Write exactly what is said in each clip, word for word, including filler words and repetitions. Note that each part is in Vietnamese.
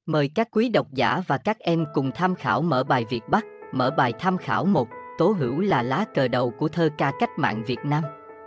Mời các quý độc giả và các em cùng tham khảo mở bài Việt Bắc, mở bài tham khảo một, Tố Hữu là lá cờ đầu của thơ ca cách mạng Việt Nam.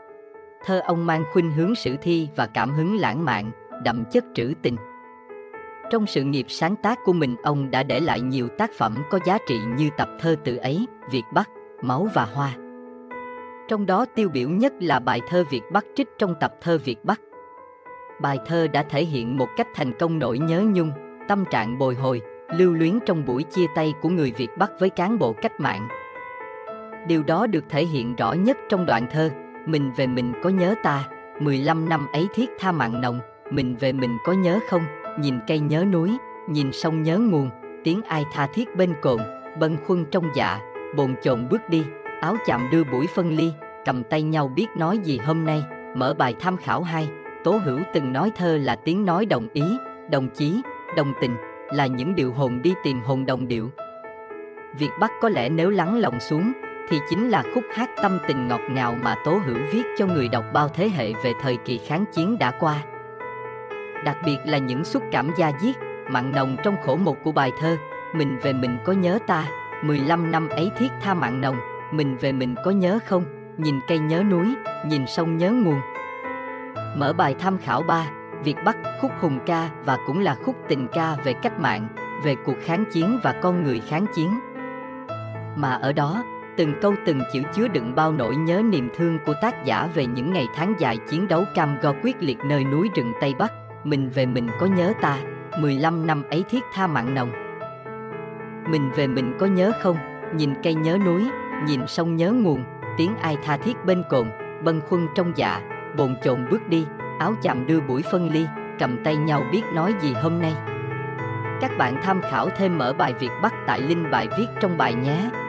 Thơ ông mang khuynh hướng sử thi và cảm hứng lãng mạn, đậm chất trữ tình. Trong sự nghiệp sáng tác của mình, ông đã để lại nhiều tác phẩm có giá trị như tập thơ Từ Ấy, Việt Bắc, Máu và Hoa. Trong đó tiêu biểu nhất là bài thơ Việt Bắc trích trong tập thơ Việt Bắc. Bài thơ đã thể hiện một cách thành công nỗi nhớ nhung, tâm trạng bồi hồi, lưu luyến trong buổi chia tay của người Việt Bắc với cán bộ cách mạng. Điều đó được thể hiện rõ nhất trong đoạn thơ Mình về mình có nhớ ta, mười lăm năm ấy thiết tha mặn nồng, mình về mình có nhớ không, nhìn cây nhớ núi, nhìn sông nhớ nguồn, tiếng ai tha thiết bên cồn, bâng khuâng trong dạ, bồn chồn bước đi, áo chạm đưa buổi phân ly, cầm tay nhau biết nói gì hôm nay. Mở bài tham khảo hai, Tố Hữu từng nói thơ là tiếng nói đồng ý, đồng chí, đồng tình, là những điệu hồn đi tìm hồn đồng điệu. Việt Bắc có lẽ nếu lắng lòng xuống, thì chính là khúc hát tâm tình ngọt ngào mà Tố Hữu viết cho người đọc bao thế hệ về thời kỳ kháng chiến đã qua. Đặc biệt là những xúc cảm da diết, mặn nồng trong khổ một của bài thơ Mình về mình có nhớ ta, mười lăm năm ấy thiết tha mặn nồng, mình về mình có nhớ không, nhìn cây nhớ núi, nhìn sông nhớ nguồn. Mở bài tham khảo ba, Việt Bắc, khúc hùng ca và cũng là khúc tình ca về cách mạng, về cuộc kháng chiến và con người kháng chiến. Mà ở đó, từng câu từng chữ chứa đựng bao nỗi nhớ niềm thương của tác giả về những ngày tháng dài chiến đấu cam go quyết liệt nơi núi rừng Tây Bắc. Mình về mình có nhớ ta, mười lăm năm ấy thiết tha mặn nồng. Mình về mình có nhớ không, nhìn cây nhớ núi, nhìn sông nhớ nguồn, tiếng ai tha thiết bên cồn, bâng khuâng trong dạ, bồn chồn bước đi, áo chạm đưa buổi phân ly, cầm tay nhau biết nói gì hôm nay. Các bạn tham khảo thêm mở bài Việt Bắc tại link bài viết trong bài nhé.